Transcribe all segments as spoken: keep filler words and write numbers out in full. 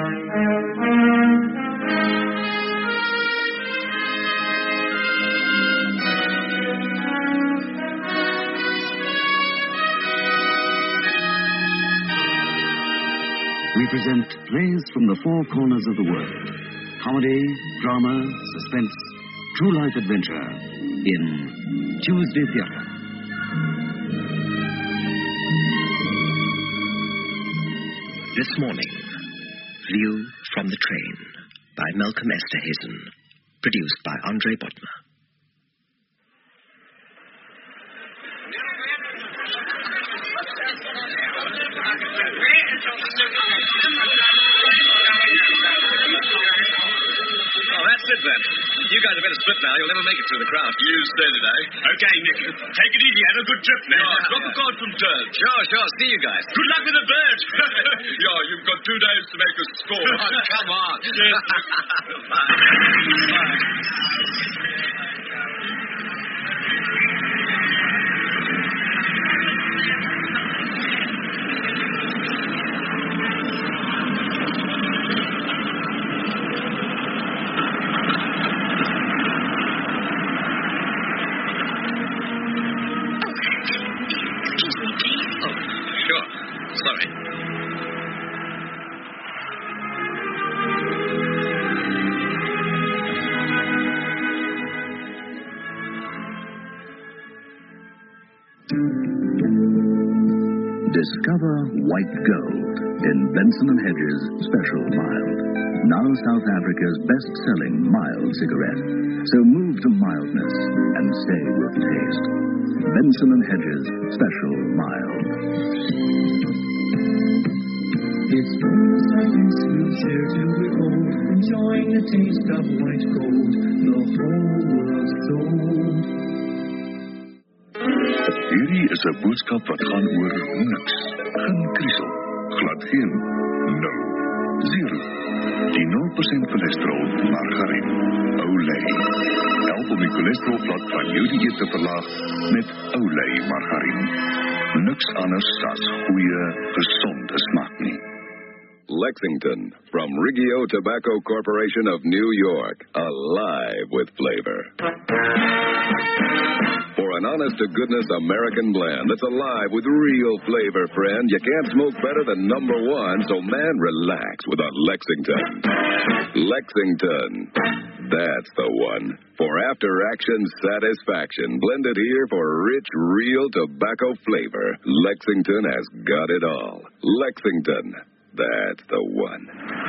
We present plays from the four corners of the world. Comedy, drama, suspense, true life adventure in Tuesday Theatre. This morning, View from the Train by Malcolm Esterhazen, produced by Andre Bodmer. Oh, that's it then. You guys are better split now. You'll never make it through the crowd. You said it, eh? Okay, Nick. Take it easy. Have a good trip now. Yeah, drop a card from Turd. Sure, sure. See you guys. Good luck with the bird. Yeah, you've got two days to make a score. Oh, come on. Yes. Sorry. Discover white gold in Benson and Hedges Special Mild. Now South Africa's best-selling mild cigarette. So move to mildness and stay with taste. Benson and Hedges Special Mild. It's moonlight sweet share till we're old, enjoying the taste of white gold, the whole world's sold. Hierdie is 'n boodskap wat gaan oor niks. Geen kriesel, glad geen, nul, zero. Die nul persent cholesterol margarien, Olay. Help om die cholesterolvlak van jou dieet te verlaag met Olay margarien. Niks anders as goeie, gesonde smaak nie. Lexington, from Riggio Tobacco Corporation of New York, alive with flavor. For an honest-to-goodness American blend that's alive with real flavor, friend, you can't smoke better than number one, so man, relax with a Lexington. Lexington, that's the one. For after-action satisfaction, blended here for rich, real tobacco flavor, Lexington has got it all. Lexington. That's the one.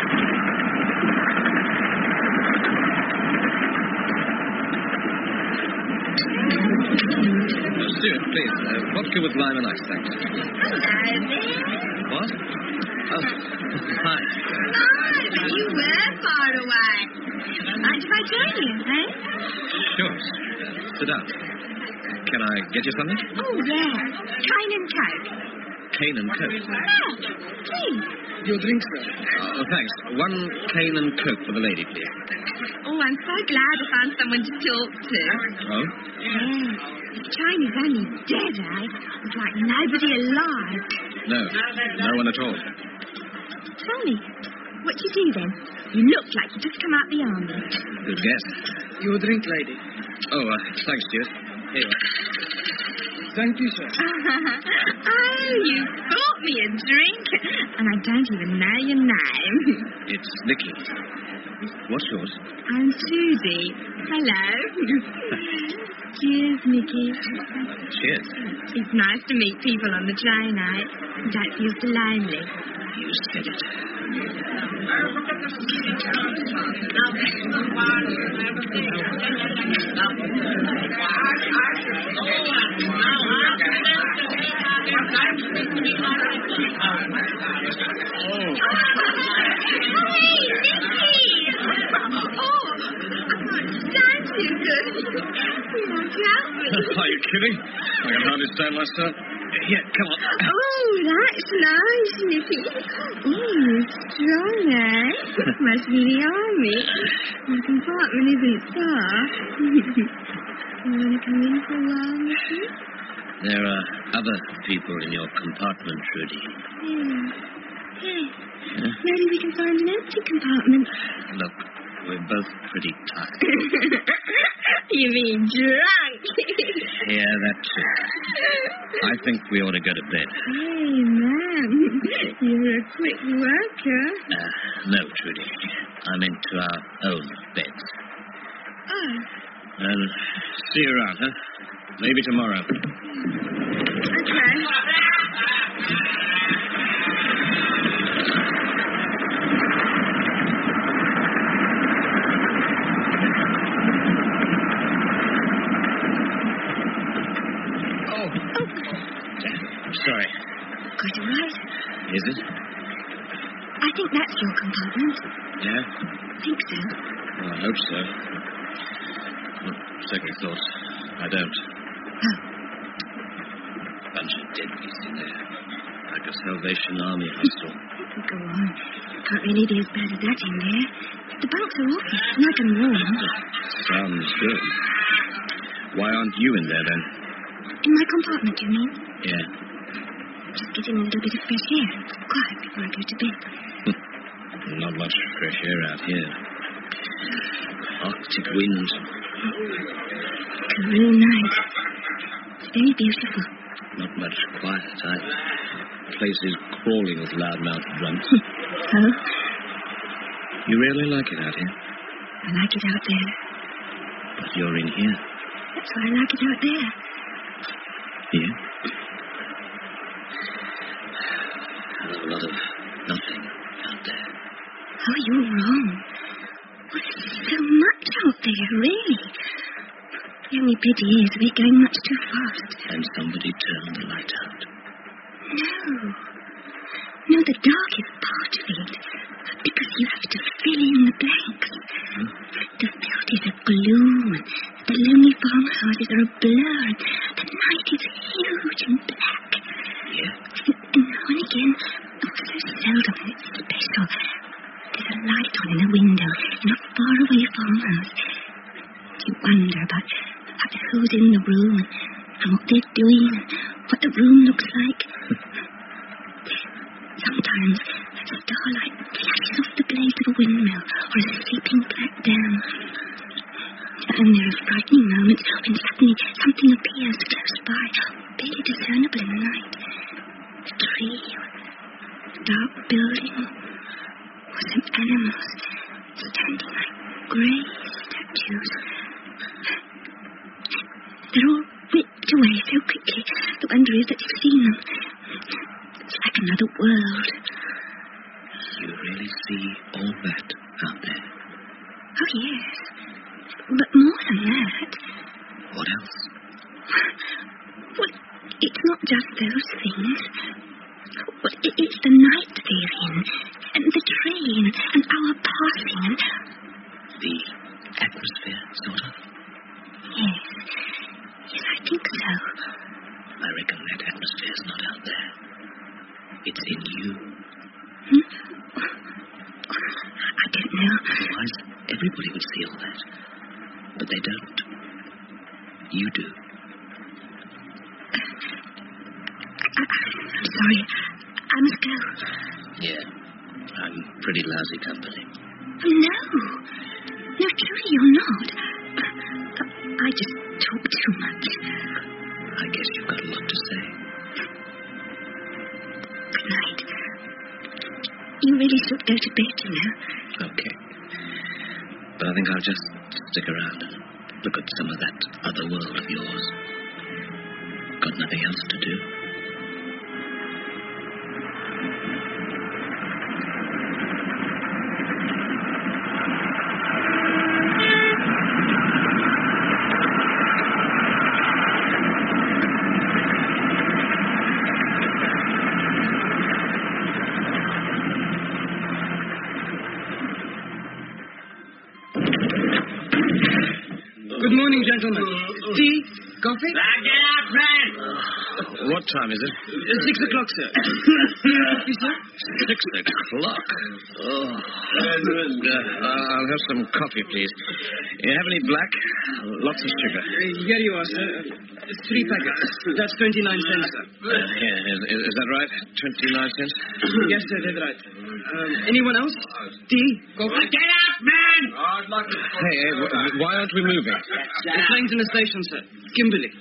Stuart, please. Uh, vodka with lime and ice, thanks. Hello there. What? Oh, hi. Oh, but you were far away. Mind if I join you, eh? Sure. Sit down. Can I get you something? Oh, yeah. Cane and Coke. Cane and Coke? Yeah, please. Your drink, sir? Oh, thanks. One cane and Coke for the lady, please. Oh, I'm so glad I found someone to talk to. Oh? Yeah. The train is only dead, eh? It's like nobody alive. No. No one at all. Tell me, what do you do then? You look like you just come out the army. Good guess. Your drink, lady. Oh, uh, thanks, Stuart. Here you are. Thank you, sir. Oh, you bought me a drink, and I don't even know your name. It's Nicky. What's yours? I'm Susie. Hello. Cheers, Nicky. Cheers. It's nice to meet people on the train, eh? You don't feel so lonely. You said it. Are you kidding? I can hardly stand myself. Here, come on. Oh, that's nice, Nicky. Oh, strong, eh? Must be the army. My compartment isn't far. You want to come in for a while, Nicky? There are other people in your compartment, Trudy. Yeah. Yes. Maybe we can find an empty compartment. Look, we're both pretty tired. You mean drunk? Yeah, that too. I think we ought to go to bed. Hey, man. You're a quick worker. Uh, no, Trudy. I'm into our own beds. Oh. Well, see you around, huh? Maybe tomorrow. Okay. Sorry. Quite all right. Is it? I think that's your compartment. Yeah? I think so. Well, I hope so. Well, second thought, I don't. Oh. Bunch of deadbeats in there. Like a Salvation Army hostel. Go on. Can't really be as bad as that in there. The bunks are awful snug and warm. Sounds good. Why aren't you in there, then? In my compartment, you mean? Yeah. Just getting a little bit of fresh air. Quiet before I go to bed. Not much fresh air out here. Arctic wind. Korean night. It's very beautiful. Not much quiet either. The place is crawling with loudmouth grunts. Oh? You really like it out here? I like it out there. But you're in here. That's why I like it out there. Here? There's a lot of nothing out there. Oh, you're wrong. Well, there's so much out there, really. The only pity is we're going much too fast. And somebody turned the light out. No. No, the dark is part of it. Because you have to fill in the blanks. Hmm? The field is a gloom. The lonely farmhouses are a blur. The night is huge and black. Yeah? And now and again, oh, so seldom and it's special, there's a light on in a window in a faraway farmhouse. You wonder about, about who's in the room and what they're doing and what the room looks like. Sometimes starlight flashes off the blades of a windmill or a sleeping black dam. And there are frightening moments when suddenly something appears close by, barely discernible in the night. A tree, a dark building, or some animals standing like grey statues. They're all whipped away so quickly. The wonder is that you've seen them. It's like another world. You really see all that out there? Oh, yes. But more than that. What else? Well, it's not just those things. Well, it, it's the night they're in, and the train, and our passing, and... The atmosphere, sort of? Yes. Yes, I think so. I reckon that atmosphere's not out there. It's in you. Hmm? I don't know. Otherwise, everybody would see all that. But they don't. You do. I, I'm sorry. I must go. Yeah. I'm pretty lousy company. No. No, truly, you're not. I just talk too much. I guess you've got a lot to say. Good night. You really should go to bed, you know. Okay. But I think I'll just stick around and look at some of that other world of yours. Got nothing else to do. Good morning, gentlemen. Tea? Coffee? Now get out, man! What time is it? Uh, six o'clock, sir. Coffee, sir? Six o'clock? Oh. Uh, I'll have some coffee, please. You have any black? Lots of sugar. Uh, here you are, sir. Uh, three packets. That's twenty-nine cents, sir. Uh, yeah, is, is that right? Twenty-nine cents? Yes, sir, that's right. Um, anyone else? Tea? Coffee? Get out, man! Hey, hey, wh- why aren't we moving? The train's in the station, sir. Kimberley.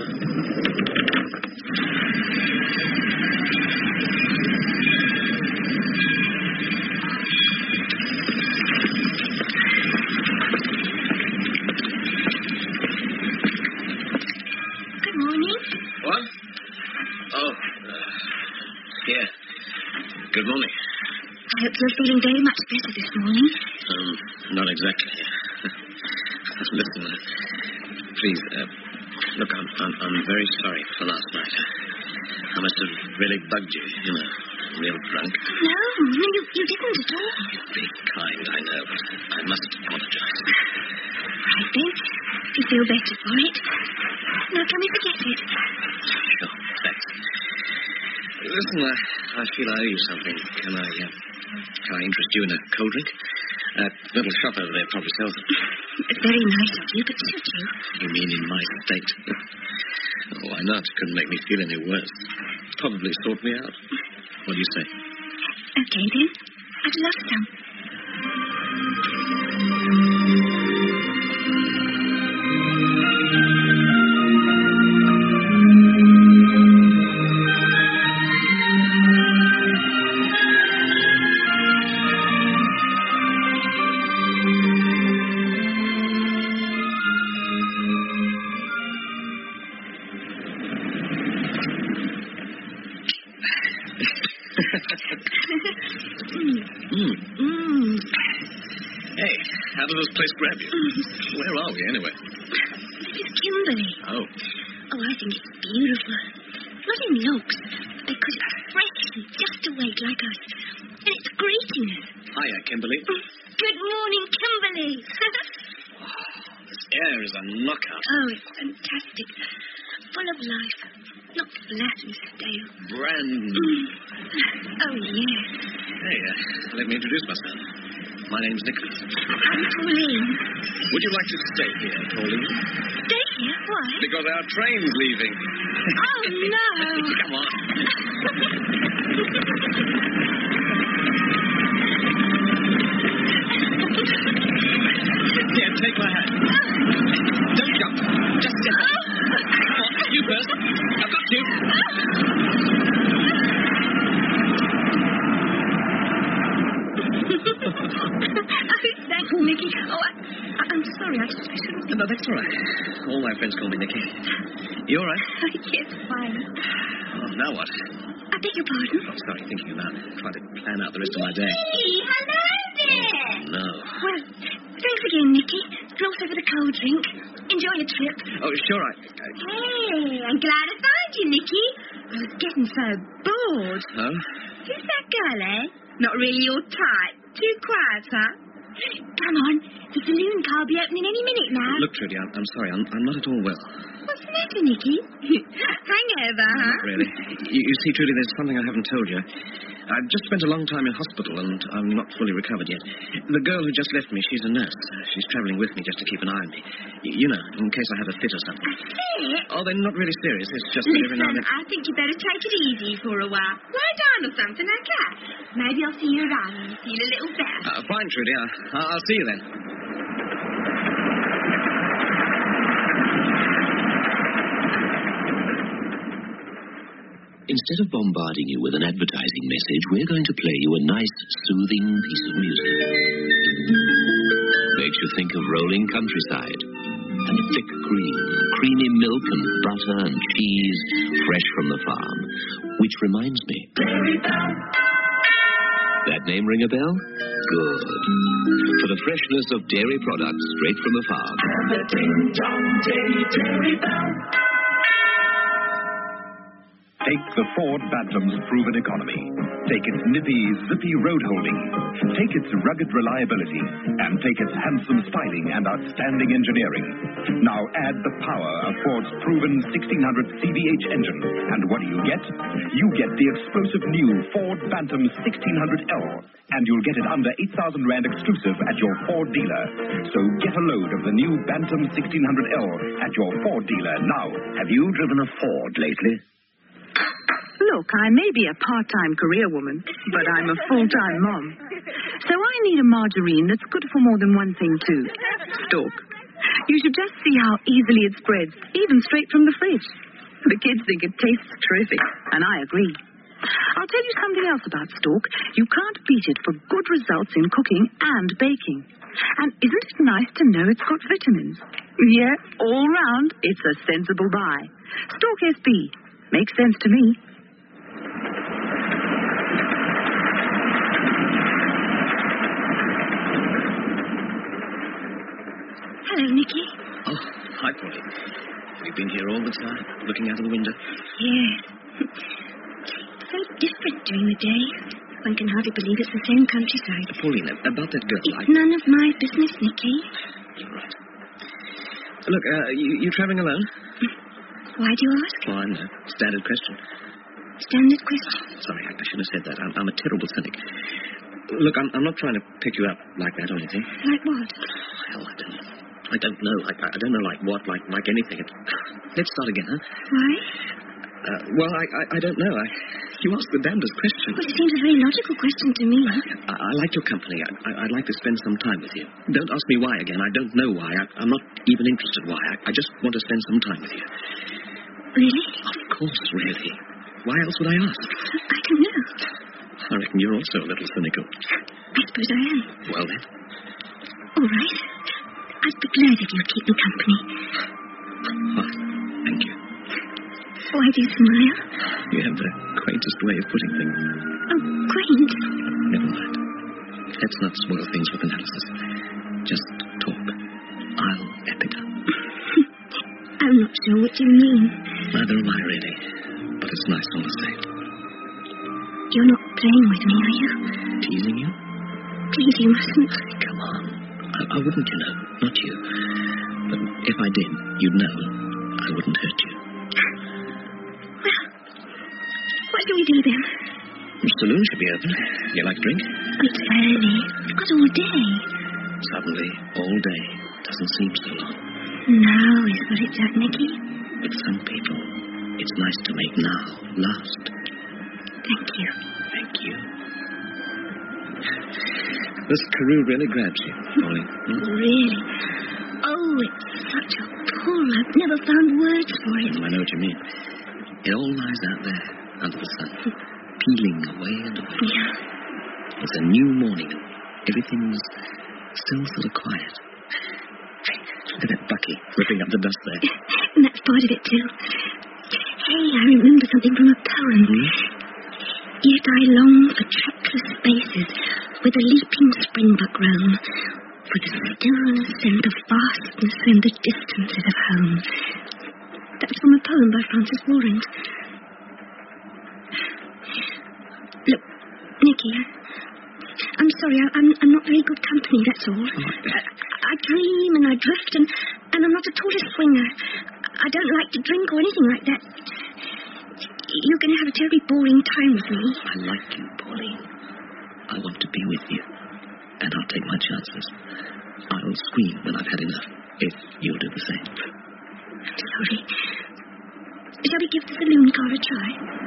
Good morning. What? Oh, uh, yeah. Good morning. I hope you're feeling very much better this morning. Um, not exactly. Listen, uh, please, uh, look, I'm, I'm, I'm very sorry for last night. I must have really bugged you, you know, real drunk. No, no, you, you didn't at all. Be kind, I know, but I must apologize. Right then, if you feel better for it. Now, can we forget it? Sure, thanks. Listen, I, I feel I owe you something. Can I, uh, can I interest you in a cold drink? That little shop over there probably sells it. It's very nice of you, but should you? You mean in my state? Why not? Couldn't make me feel any worse. Probably sort me out. What do you say? Okay, then. I'd love some. Mm. Mmm. Hey, how does this place grab you? Where are we, anyway? This is Kimberley. Oh. Oh, I think it's beautiful. Not in looks, because it's fresh and just awake like us. And it's greeting us. Hiya, Kimberley. Good morning, Kimberley. This air is a knockout. Oh, it's fantastic. Full of life. Not flat and stale. Brand new. Mm. Oh, yes. Hey, uh, let me introduce myself. My name's Nicholas. I'm Pauline. Would you like to stay here, Pauline? Stay here? Why? Because our train's leaving. Oh, no. Come on. Here, take my hand. Don't jump. Just step up. Come on, you first. I've got you. Oh, thank you, Nicky. Oh, I, I, I'm sorry. I, I shouldn't have... No, that's all right. All my friends call me Nicky. You all right? Yes, fine. Oh, now what? I beg your pardon? Oh, sorry, thinking about trying to plan out the rest of my day. Hello there. Oh, no. Well, thanks again, Nicky. And also for the cold drink. Enjoy your trip. Oh, sure, I... I... Hey, I'm glad I found you, Nicky. I was getting so bored. Oh? Who's that girl, eh? Not really your type. Too quiet, huh? Come on. The saloon car will be opening any minute now. Look, Trudy, I'm, I'm sorry. I'm, I'm not at all well. What's the matter, Nicky? Hangover, huh? Not really. You, you see, Trudy, there's something I haven't told you. I've just spent a long time in hospital, and I'm not fully recovered yet. The girl who just left me, she's a nurse. She's travelling with me just to keep an eye on me. Y- You know, in case I have a fit or something. A fit? Oh, they're not really serious. It's just that every now and Listen, then... I think you better take it easy for a while. Lie down or something, okay? Maybe I'll see you around and feel a little better. Uh, fine, Trudy. I'll, I'll see you then. Instead of bombarding you with an advertising message, we're going to play you a nice, soothing piece of music. Makes you think of rolling countryside and thick cream, creamy milk and butter and cheese fresh from the farm. Which reminds me. That name ring a bell? Good. For the freshness of dairy products straight from the farm. The Ding Dong Dairy Bell. Take the Ford Bantam's proven economy. Take its nippy, zippy road holding. Take its rugged reliability and take its handsome styling and outstanding engineering. Now add the power of Ford's proven sixteen hundred C V H engine, and what do you get? You get the explosive new Ford Bantam sixteen hundred L, and you'll get it under eight thousand rand exclusive at your Ford dealer. So get a load of the new Bantam sixteen hundred L at your Ford dealer now. Have you driven a Ford lately? Look, I may be a part-time career woman, but I'm a full-time mom. So I need a margarine that's good for more than one thing, too. Stork. You should just see how easily it spreads, even straight from the fridge. The kids think it tastes terrific, and I agree. I'll tell you something else about Stork. You can't beat it for good results in cooking and baking. And isn't it nice to know it's got vitamins? Yeah, all round, it's a sensible buy. Stork S B. Makes sense to me. Hello, Nicky. Oh, hi, Polly. You've been here all the time, looking out of the window? Yes. So different during the day. One can hardly believe it's the same countryside. Paulina, about that girl, It's I... none of my business, Nicky. You're right. Look, uh, you, you travelling alone? Why do you ask? Oh, I know. Standard question. Standard question. Sorry, I, I shouldn't have said that. I'm, I'm a terrible cynic. Look, I'm, I'm not trying to pick you up like that or anything. Like what? Hell, I don't know. I don't know. I, I don't know like what, like like anything. It, let's start again, huh? Why? Uh, well, I, I I don't know. I, you asked the damnedest question. Well, it seems a very logical question to me. I, I like your company. I, I, I'd like to spend some time with you. Don't ask me why again. I don't know why. I, I'm not even interested why. I, I just want to spend some time with you. Really? Of course, really. Why else would I ask? I don't know. I reckon you're also a little cynical. I suppose I am. Well, then. All right. I'd be glad if you'd keep me company. Oh, thank you. Why do you smile? You have the quaintest way of putting things. Oh, quaint. Never mind. Let's not spoil things with analysis. Just talk. I'll ep it up. I'm not sure what you mean. Neither am I, really. But it's nice all the same. You're not playing with me, are you? Teasing you? Please, you mustn't. Come on. I, I wouldn't, you know. Not you. But if I did, you'd know I wouldn't hurt you. Well, what do we do then? The saloon should be open. You like a drink? It's early. Not all day. Suddenly, all day doesn't seem so long. Now is what it's at, Nicky. With some people, it's nice to make now last. Thank you. Thank you. This Karoo really grabs you, Polly. Hmm? Really? Oh, it's such a pull. I've never found words for it. I know what you mean. It all lies out there under the sun, peeling away and away. Yeah. It's a new morning, and everything's still sort of quiet. Look at that Bucky ripping up the dust there. And that's part of it, too. Hey, I remember something from a poem. Hmm? Yet I long for trackless spaces where the leaping springbok roam, for the stillness and the vastness and the distances of home. That's from a poem by Francis Warren. Look, Nicky, I'm sorry, I, I'm, I'm not very good company, that's all. I, I dream and I drift, and, and I'm not at all a swinger. I don't like to drink or anything like that. You're going to have a terribly boring time with me. I like you, Pauline. I want to be with you. And I'll take my chances. I'll scream when I've had enough, if you'll do the same. I'm sorry. Shall we give the saloon car a try?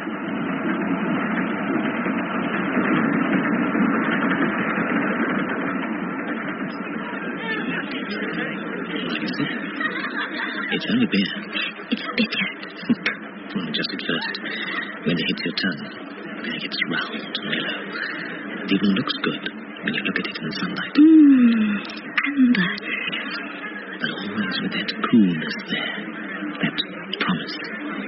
Like I said, it's only beer. It's bitter. Well, just at first. When it hits your tongue, then it gets round, mellow. It even looks good when you look at it in the sunlight. Mmm, amber. But always with that coolness there, that promise.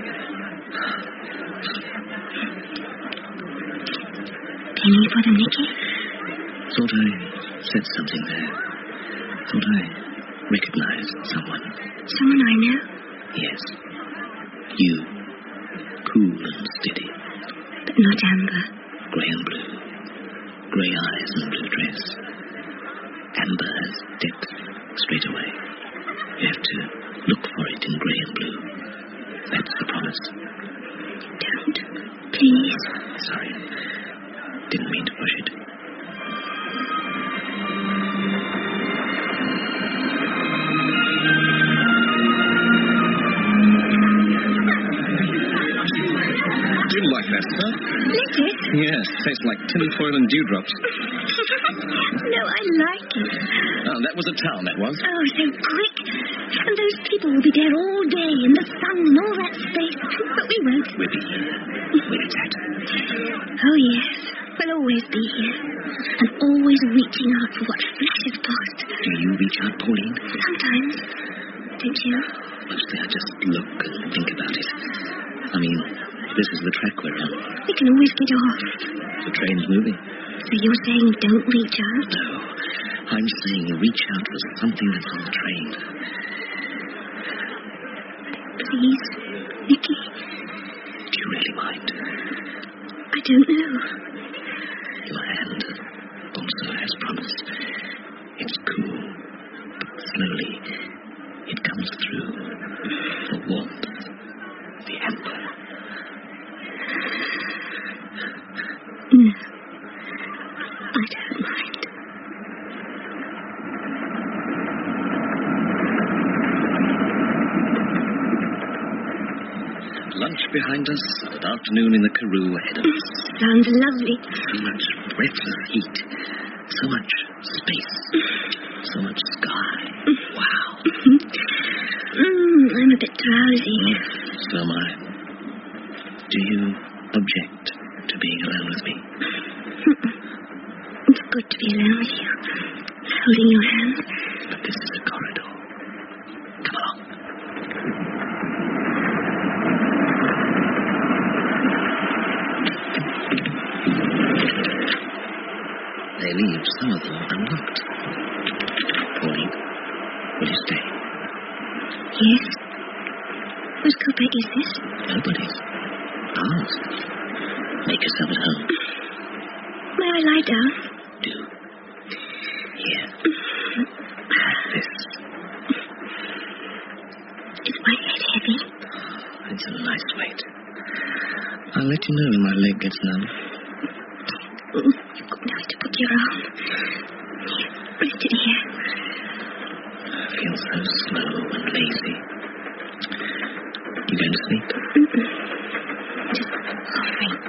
Penny for them, Nicky? Thought I said something there. Thought I recognized someone. Someone I know? Yes. You. Cool and steady. But not amber. Grey and blue. Grey eyes and blue dress. Yes, tastes like tinfoil and dewdrops. No, I like it. Oh, that was a town, that was. Oh, so quick. And those people will be there all day in the sun and all that space. But we won't. We'll be here. Where it's at. Oh, yes. We'll always be here. And always reaching out for what flashes past. Do you reach out, Pauline? Sometimes. Don't you? Mostly I just look and think about it. I mean, this is the track we're on. We can always get off. The train's moving. So you're saying don't reach out? No. I'm saying reach out for something that's on the train. Please, Nicky. Do you really mind? I don't know. Your hand also has promise. It's cool, but slowly it comes through. The warmth, the amber. No, I don't mind. Lunch behind us, and afternoon in the Karoo ahead of us. Sounds lovely. So much breathless heat, so much space, so much sky. Wow. Mm, I'm a bit drowsy. So am I. Do you object to being alone with me? It's good to be alone with you, holding your hand. But this is a corridor. Come along. They leave some of them unlocked. Pauline, will you stay? Yes. Whose coupe is this? Nobody's. Ours. Make yourself at home. May I lie down? Do. Here. Have this. Is my head heavy? It's a nice weight. I'll let you know when my leg gets numb. You've got nowhere to put your arm. Rest it here. I feel so slow and lazy. You going to sleep? Mm-mm. Just hovering.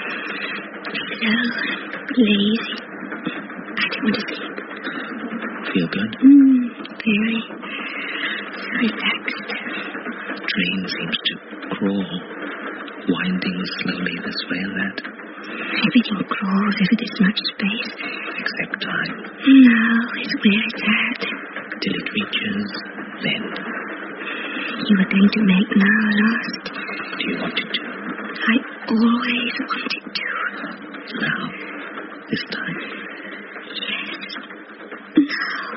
Slow, lazy. I don't want to sleep. Feel good? Mm, very. So relaxed. Train seems to crawl, winding slowly this way and that. Everything crawls over this much space. Except time. Now is where it's at. Till it reaches, then. You were going to make now last. Do you want it to? I always wanted to. Now? This time? Yes. Now.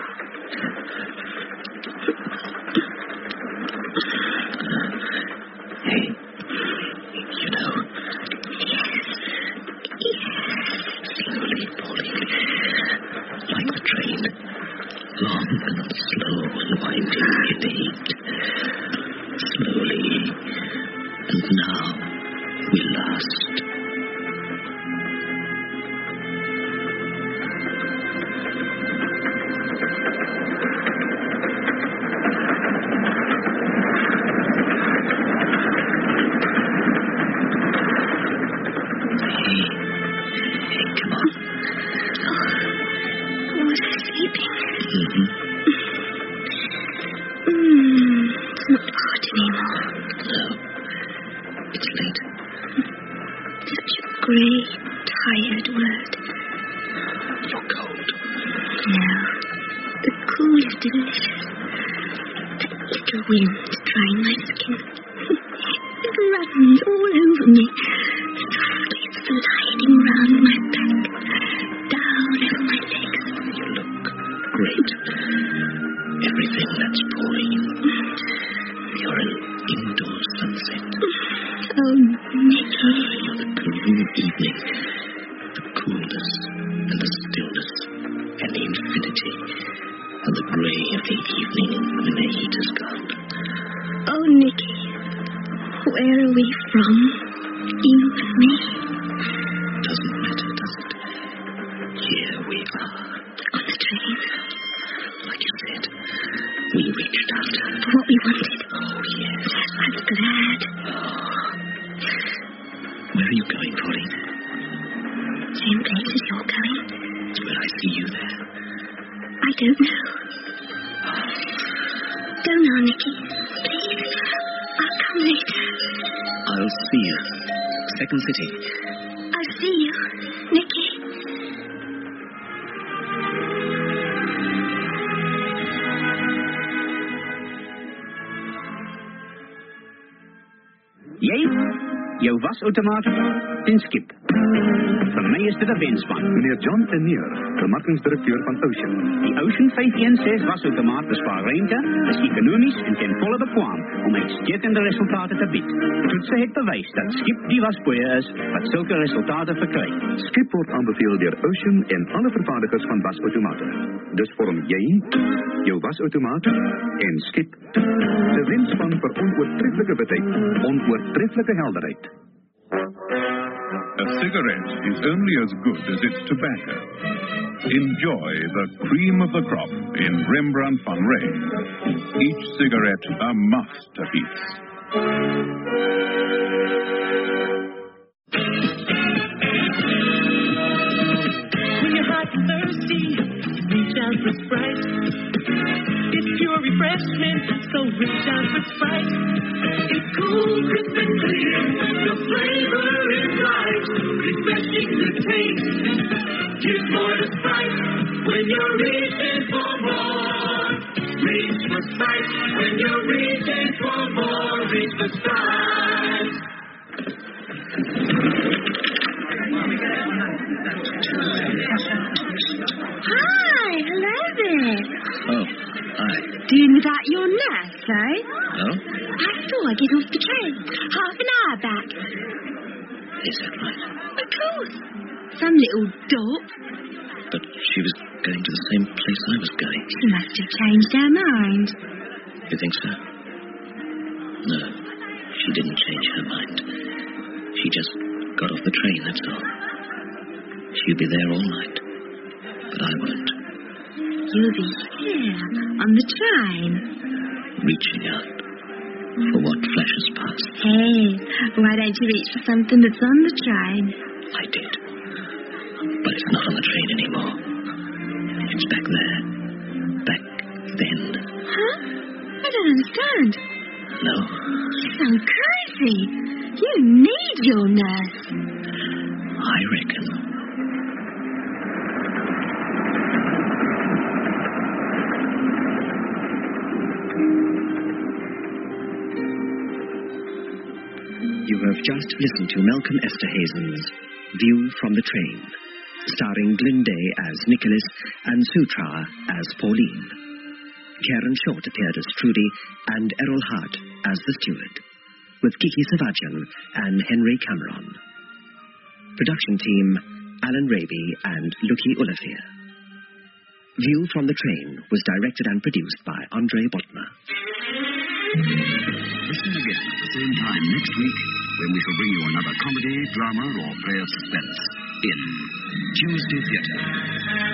Hey, you know. Yes. Yes. Slowly, Pauline. Like the train. Long and slow and winding in the heat. Slowly. And now we last. Grey, tired word. You're cold. No. The cool is delicious. That little wind drying my skin. It runs all over me. Softly sliding round my back. Down over my legs. You look great. Everything that's pouring. You're an indoor sunset. Oh, Nicky. You're the Karoo evening. The coolness and the stillness and the infinity and the grey of the evening when the heat is gone. Oh, Nicky. Where are we from? You and me? Doesn't matter, does it? Here we are. On the train. Like you said, we reached out. For what we wanted. Oh, yes. I'm glad. Where are you going, Pauline? I don't know. Go now, Nicky. Please. I'll come later. I'll see you. Second City. I'll see you, Nicky. Jy, jou wasautomaat en skip. Vir my is dit 'n wenspan. Meneer John Tenier, bemarkingsdirekteur van Ocean. Die Ocean vyf een ses wasautomaat bespaar ruimte, is ekonomies en ten volle bekwaam om uitstekende resultate te bied. Toetse het bewys dat skip die wasboeie is wat sulke resultate verkry. Skip word aanbeveel deur Ocean en alle vervaardigers van wasautomate. Dus vorm jy jou wasautomaat en skip 'n wenspan vir onoortreffelike witheid, onoortreffelike helderheid. A cigarette is only as good as its tobacco. Enjoy the cream of the crop in Rembrandt van Rijn. Each cigarette a masterpiece. When you're hot and thirsty, reach out for Sprite. It's pure refreshment, so reach out for Sprite. It's cool, crisp and clear. The flavor is right. Refreshing the taste. Here's more to Sprite when you're reaching for more. Reach for Sprite when you're reaching for more. Reach for Sprite. Hi, hello there. Oh, hi. Doing without your nurse, eh? No? I saw her get off the train. Half an hour back. Is that right? Of course. Some little dope. But she was going to the same place I was going. She must have changed her mind. You think so? No, she didn't change her mind. She just got off the train, that's all. She'll be there all night. But I won't. You'll be here, on the train. Reaching out for what flashes past. Hey, why don't you reach for something that's on the train? I did. But it's not on the train anymore. It's back there. Back then. Huh? I don't understand. No. You sound crazy. You need your nurse. I reckon. You have just listened to Malcolm Esterhazen's View from the Train, starring Glinday as Nicholas and Sutra as Pauline. Karen Short appeared as Trudy and Errol Hart as the steward, with Kiki Savajian and Henry Cameron. Production team, Alan Raby and Lucky Olafir. View from the Train was directed and produced by Andre Botma. Listen again at the same time next week when we shall bring you another comedy, drama, or play of suspense in Tuesday Theatre.